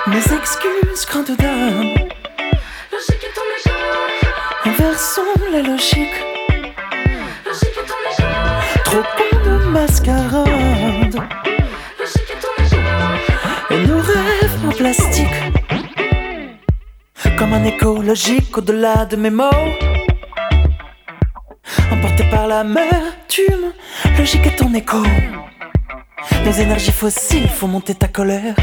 Mes excuses, grande dame. Logique est ton légende. Inversons la logique. Logique est ton légende. Trop con de mascarade. Logique est ton légende. Et nos rêves en plastique. Comme un écho logique au-delà de mes mots. Emporté par l'amertume, logique est ton écho. Nos énergies fossiles font monter ta colère.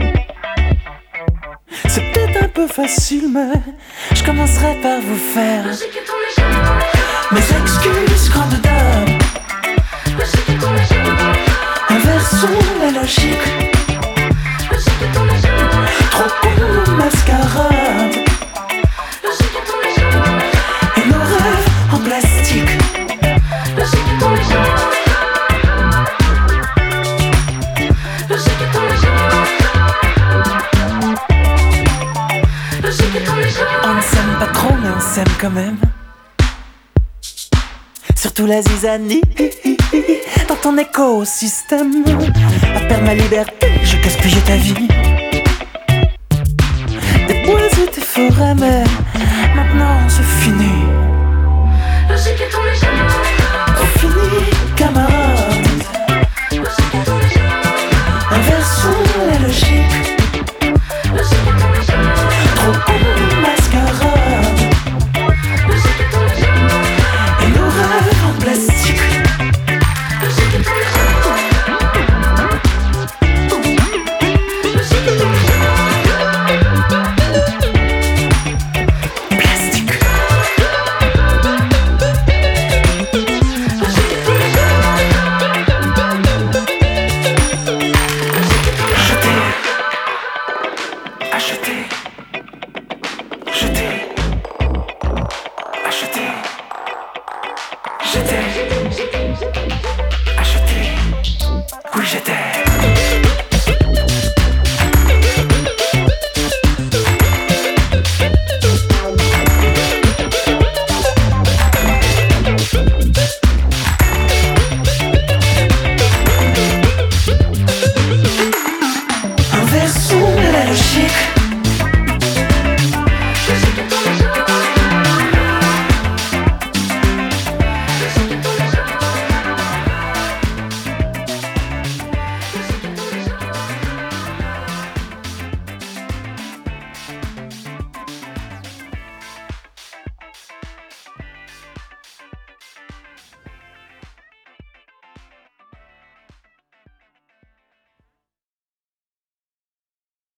C'est peut-être un peu facile, mais je commencerai par vous faire Logique est ton légende. mes excuses, grande dame. Logique est ton légende. Inversons la logique. Logique est ton légende. Trop con de mascarade. Logique est ton légende. Et nos rêves en plastique. Logique est ton légende. Logique est ton légende. Logique est ton légende. On ne s'aime pas trop, mais on s'aime quand même. Surtout la zizanie dans ton écosystème. À perdre ma liberté, je gaspille ta vie. Des bois et des forêts, mais maintenant c'est fini. Logique est ton légende.